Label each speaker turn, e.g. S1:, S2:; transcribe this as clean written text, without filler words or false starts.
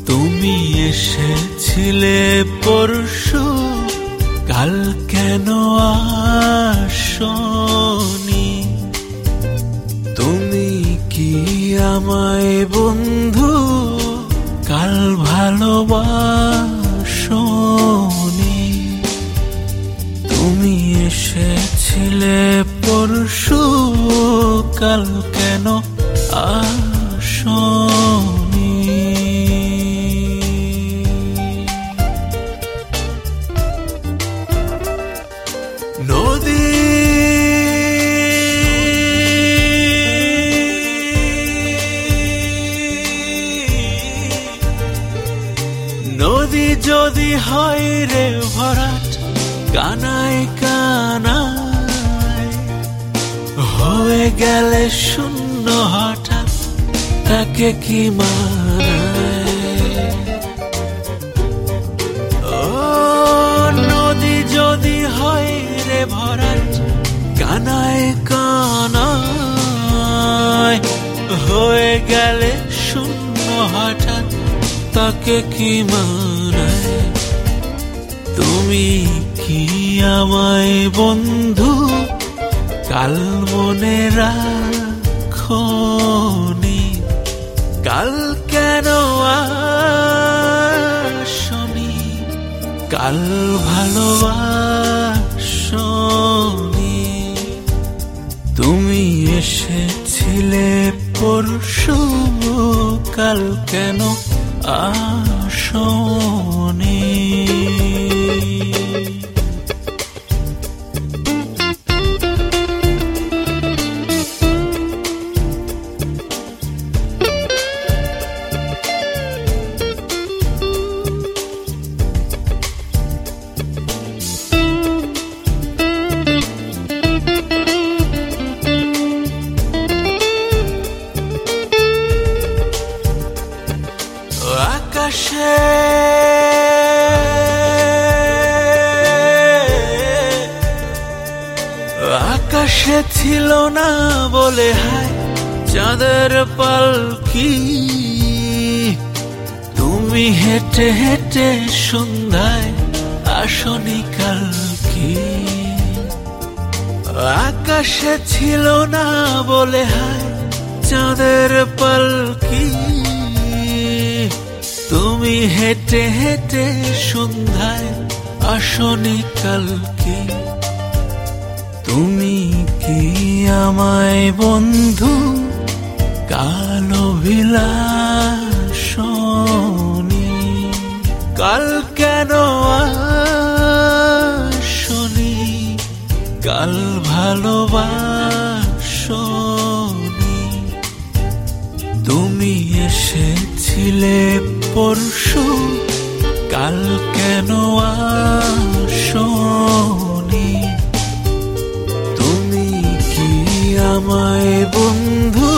S1: তুমি এসেছিলে পরশু, কাল কেন আসনি? তুমি কি আমায় বন্ধু কাল ভালোবাসনি? তুমি এসেছিলে পরশু, কাল কেন আসনি? নদী যদি হয় রে ভরাট, কানায় কানায় হয়ে গেলে শূন্য হঠাৎ, তাকে কি মানায়? ও নদী যদি হয় রে ভরাট, কানায় কানায় হয়ে গেলে শূন্য হঠাৎ, তাকে কি মানায়? তুমি কি আমায় বন্ধু কাল মনে রাখনি? কাল কেন আসনি? কাল ভালোবাসনি? তুমি এসেছিলে পরশু, কাল কেন আসনি? আকাশে ছিল না বলে হায় চাঁদের পালকি, তুমি হেঁটে হেঁটে সন্ধ্যায় আসনি কাল কি? আকাশে ছিল না বলে হায় চাঁদের পালকি, তুমি হেঁটে হেঁটে সন্ধ্যায় আসনি কাল কি? তুমি কি আমায় বন্ধু কাল অভিলাষনি? কাল কেন আসনি? কাল ভালোবাসনি? তুমি এসেছিলে পরশু, কাল কেন আসনি? তুমি কি আমায় বন্ধু